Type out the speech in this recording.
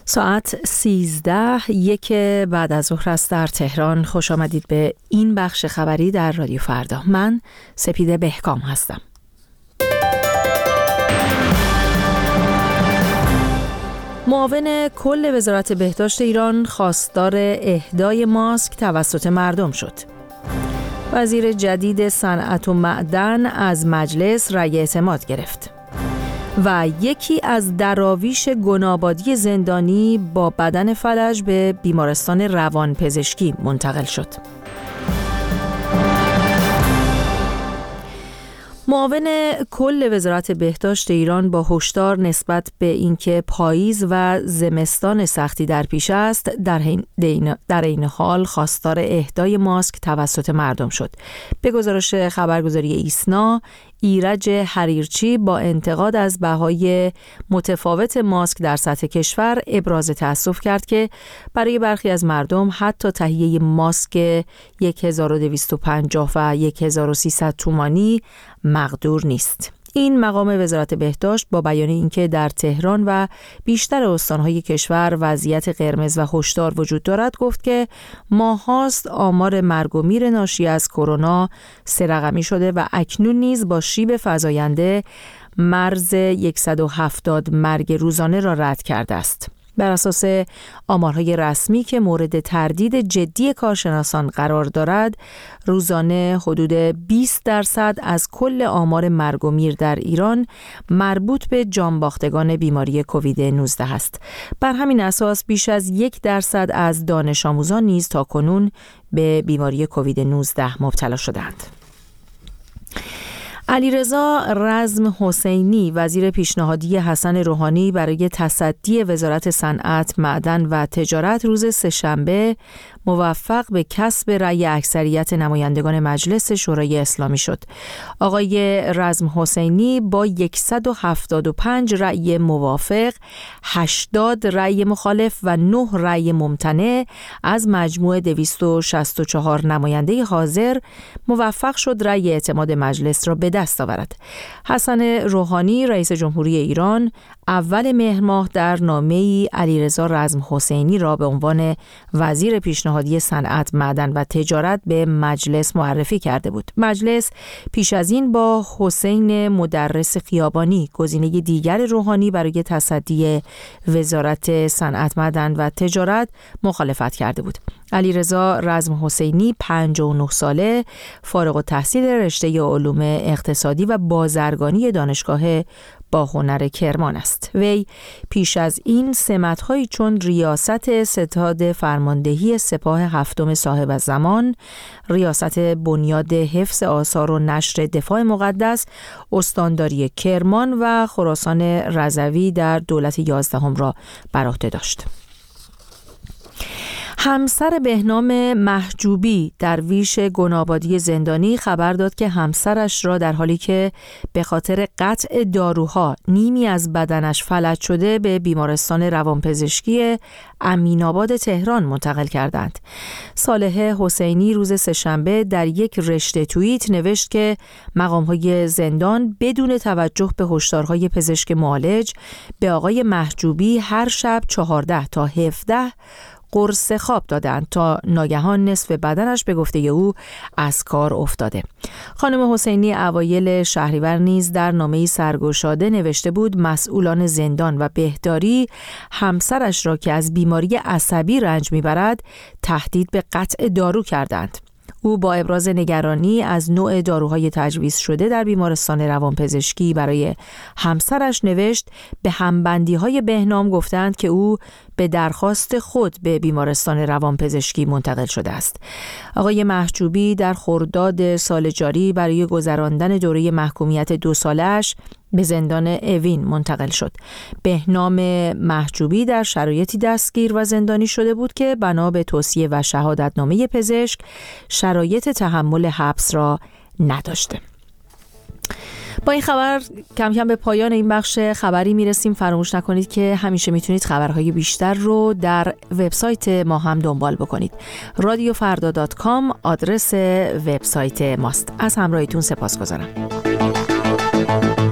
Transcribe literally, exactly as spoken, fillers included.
ساعت سیزده یک بعد از ظهر است در تهران. خوش آمدید به این بخش خبری در رادیو فردا. من سپیده بهکام هستم. معاون کل وزارت بهداشت ایران خواستار اهدای ماسک توسط مردم شد. وزیر جدید صنعت و معدن از مجلس رأی اعتماد گرفت. و یکی از دراویش گنابادی زندانی با بدن فلج به بیمارستان روانپزشکی منتقل شد. معاون کل وزارت بهداشت ایران با هشدار نسبت به اینکه پاییز و زمستان سختی در پیش است، در این در این حال خواستار اهدای ماسک توسط مردم شد. به گزارش خبرگزاری ایسنا، ایرج حریرچی با انتقاد از بهای متفاوت ماسک در سطح کشور ابراز تأسف کرد که برای برخی از مردم حتی تهیه ماسک هزار و دویست و پنجاه و هزار و سیصد تومانی مقدور نیست. این مقام وزارت بهداشت با بیان اینکه در تهران و بیشتر استانهای کشور وضعیت قرمز و هشدار وجود دارد گفت که ماهاست آمار مرگ و میر ناشی از کرونا سه رقمی شده و اکنون نیز با شیب فزاینده مرز صد و هفتاد مرگ روزانه را رد کرده است. بر اساس آمارهای رسمی که مورد تردید جدی کارشناسان قرار دارد، روزانه حدود بیست درصد از کل آمار مرگ و میر در ایران مربوط به جانباختگان بیماری کووید نوزده است. بر همین اساس بیش از یک درصد از دانش آموزان نیز تاکنون به بیماری کووید نوزده مبتلا شدند. علیرضا رزم حسینی وزیر پیشنهادی حسن روحانی برای تصدی وزارت صنعت، معدن و تجارت روز سه‌شنبه موفق به کسب رأی اکثریت نمایندگان مجلس شورای اسلامی شد. آقای رزم حسینی با صد و هفتاد و پنج رأی موافق، هشتاد رأی مخالف و نه رأی ممتنع از مجموع دویست و شصت و چهار نماینده حاضر موفق شد رأی اعتماد مجلس را به دست آورد. حسن روحانی رئیس جمهوری ایران اول مهر ماه در نامه‌ای علیرضا رزم حسینی را به عنوان وزیر پیشنهادی صنعت، معدن و تجارت به مجلس معرفی کرده بود. مجلس پیش از این با حسین مدرس خیابانی، گزینه دیگر روحانی برای تصدی وزارت صنعت، معدن و تجارت، مخالفت کرده بود. علیرضا رزم حسینی پنجاه و نه ساله، فارغ التحصیل رشته علوم اقتصادی و بازرگانی دانشگاه با هنر کرمان است. وی پیش از این سمت‌هایی چون ریاست ستاد فرماندهی سپاه هفتم صاحب الزمان، ریاست بنیاد حفظ آثار و نشر دفاع مقدس، استانداری کرمان و خراسان رضوی در دولت یازدهم را بر عهده داشت. همسر بهنام محجوبی درویش گنابادی زندانی خبر داد که همسرش را در حالی که به خاطر قطع داروها نیمی از بدنش فلج شده به بیمارستان روانپزشکی امین‌آباد تهران منتقل کردند. صالح حسینی روز سه‌شنبه در یک رشته توییت نوشت که مقام‌های زندان بدون توجه به هشدارهای پزشک معالج به آقای محجوبی هر شب چهارده تا هفده قرص خواب دادند تا ناگهان نصف بدنش به گفته او از کار افتاده. خانم حسینی اوایل شهریور نیز در نامه‌ای سرگشاده نوشته بود مسئولان زندان و بهداری همسرش را که از بیماری عصبی رنج میبرد تهدید به قطع دارو کردند. او با ابراز نگرانی از نوع داروهای تجویز شده در بیمارستان روانپزشکی برای همسرش نوشت به همبندی‌های بهنام گفتند که او به درخواست خود به بیمارستان روانپزشکی منتقل شده است. آقای محجوبی در خرداد سال جاری برای گذراندن دوره محکومیت دو سالش به زندان اوین منتقل شد. بهنام محجوبی در شرایطی دستگیر و زندانی شده بود که بنا به توصیه و شهادتنامه پزشک شرایط تحمل حبس را نداشته. با این خبر کم کم به پایان این بخش خبری میرسیم. فراموش نکنید که همیشه میتونید خبرهای بیشتر رو در وبسایت ما هم دنبال بکنید. رادیو فردا دات کام آدرس وبسایت ماست. از همراهیتون سپاسگزارم.